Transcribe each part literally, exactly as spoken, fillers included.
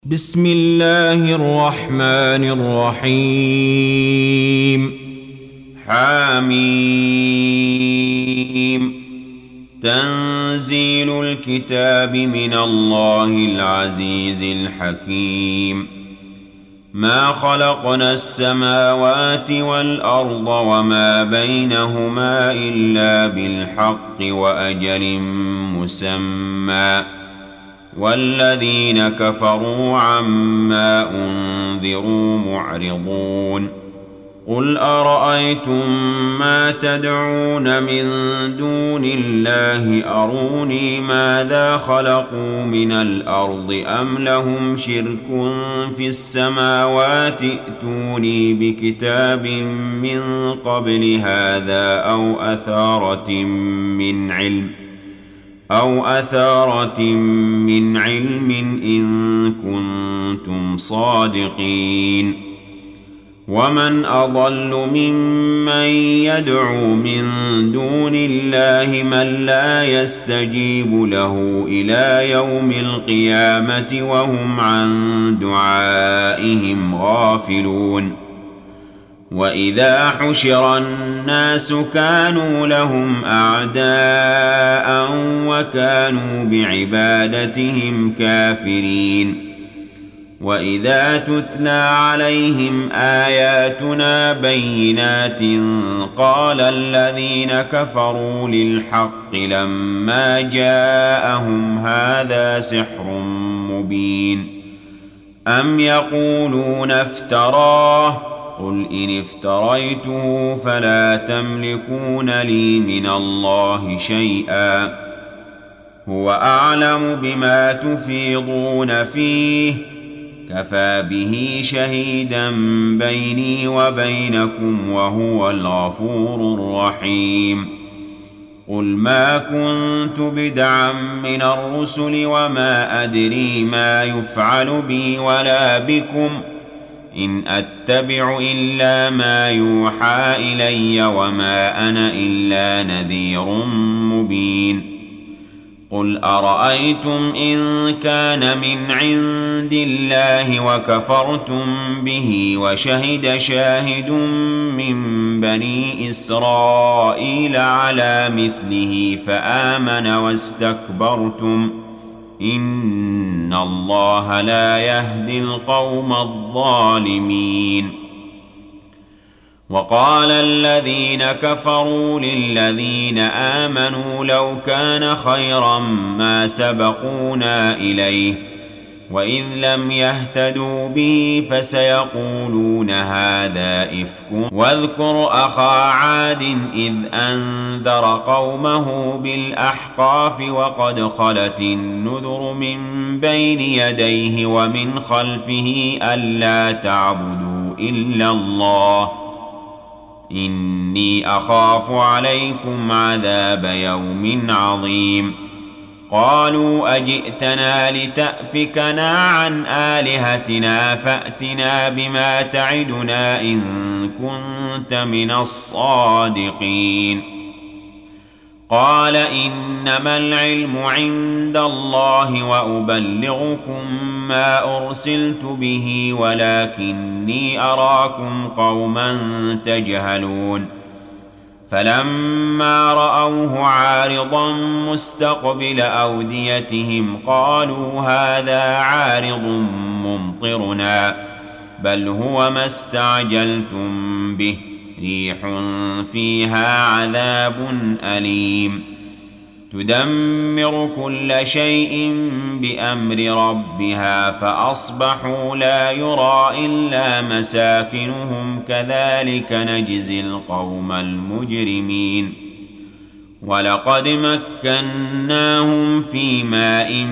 بسم الله الرحمن الرحيم. حميم. تنزيل الكتاب من الله العزيز الحكيم. ما خلقنا السماوات والأرض وما بينهما إلا بالحق وأجل مسمى، والذين كفروا عما أنذروا معرضون. قل أرأيتم ما تدعون من دون الله أروني ماذا خلقوا من الأرض أم لهم شرك في السماوات ائتوني بكتاب من قبل هذا أو أثارة من علم أو أثارة من علم إن كنتم صادقين. ومن أضل ممن يدعو من دون الله من لا يستجيب له إلى يوم القيامة وهم عن دعائهم غافلون. وإذا حشر الناس كانوا لهم أعداء وكانوا بعبادتهم كافرين. وإذا تتلى عليهم آياتنا بينات قال الذين كفروا للحق لما جاءهم هذا سحر مبين. أم يقولون افتراه قل إن افتريته فلا تملكون لي من الله شيئا هو أعلم بما تفيضون فيه كفى به شهيدا بيني وبينكم وهو الغفور الرحيم. قل ما كنت بدعا من الرسل وما أدري ما يفعل بي ولا بكم إن أتبع إلا ما يوحى إلي وما أنا إلا نذير مبين. قل أرأيتم إن كان من عند الله وكفرتم به وشهد شاهد من بني إسرائيل على مثله فآمن واستكبرتم إن الله لا يهدي القوم الظالمين. وقال الذين كفروا للذين آمنوا لو كان خيرا ما سبقونا إليه وإذ لم يهتدوا به فسيقولون هذا إفك. واذكر أخا عاد إذ أنذر قومه بالأحقاف وقد خلت النذر من بين يديه ومن خلفه ألا تعبدوا إلا الله إني أخاف عليكم عذاب يوم عظيم. قالوا أجئتنا لتأفكنا عن آلهتنا فأتنا بما تعدنا إن كنت من الصادقين. قال إنما العلم عند الله وأبلغكم ما أرسلت به ولكني أراكم قوما تجهلون. فلما رأوه عارضا مستقبل أوديتهم قالوا هذا عارض ممطرنا بل هو ما استعجلتم به ريح فيها عذاب أليم تدمر كل شيء بأمر ربها فأصبحوا لا يرى إلا مساكنهم كذلك نجزي القوم المجرمين. ولقد مكناهم في ماء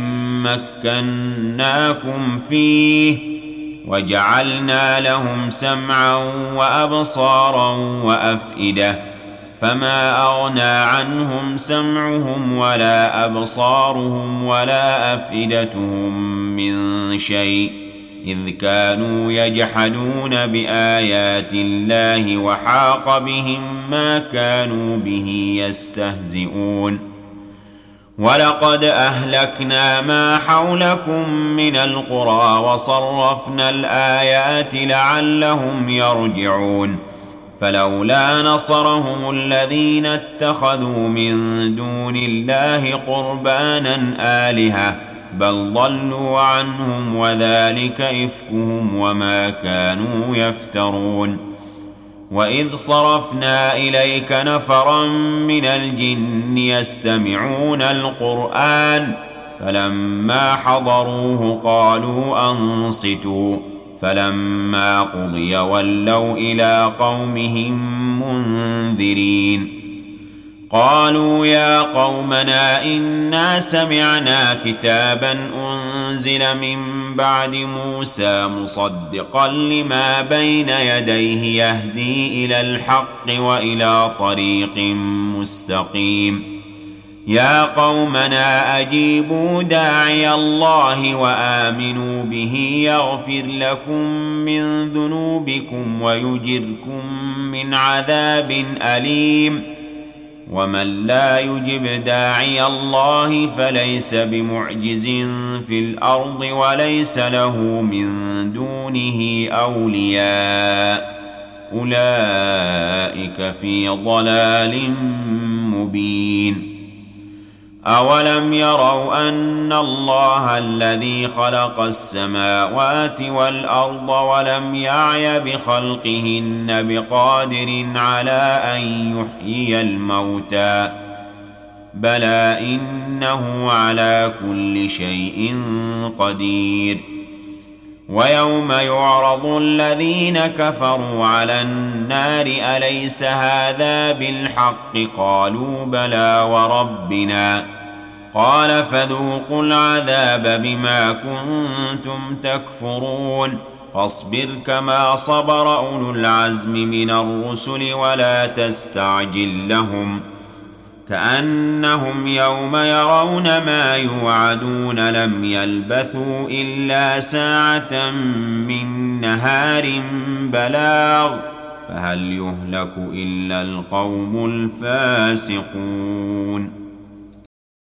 مكناكم فيه وجعلنا لهم سمعا وأبصارا وأفئدة فما أغنى عنهم سمعهم ولا أبصارهم ولا أفئدتهم من شيء إذ كانوا يجحدون بآيات الله وحاق بهم ما كانوا به يستهزئون. ولقد أهلكنا ما حولكم من القرى وصرفنا الآيات لعلهم يرجعون فلولا نصرهم الذين اتخذوا من دون الله قربانا آلهة بل ضلوا عنهم وذلك إفكهم وما كانوا يفترون وإذ صرفنا إليك نفرا من الجن يستمعون القرآن فلما حضروه قالوا أنصتوا فلما قضي ولوا إلى قومهم منذرين قالوا يا قومنا إنا سمعنا كتابا أنزل من بعد موسى مصدقا لما بين يديه يهدي إلى الحق وإلى طريق مستقيم يا قومنا أجيبوا داعي الله وآمنوا به يغفر لكم من ذنوبكم ويجركم من عذاب أليم ومن لا يجب داعي الله فليس بمعجز في الأرض وليس له من دونه أولياء أولئك في ضلال مبين أولم يروا أن الله الذي خلق السماوات والأرض ولم يعي بخلقهن بقادر على أن يحيي الموتى بلى إنه على كل شيء قدير ويوم يعرض الذين كفروا على النار أليس هذا بالحق قالوا بلى وربنا قال فذوقوا العذاب بما كنتم تكفرون فاصبر كما صبر أولو العزم من الرسل ولا تستعجل لهم كأنهم يوم يرون ما يوعدون لم يلبثوا إلا ساعة من نهار بلاغ فهل يهلك إلا القوم الفاسقون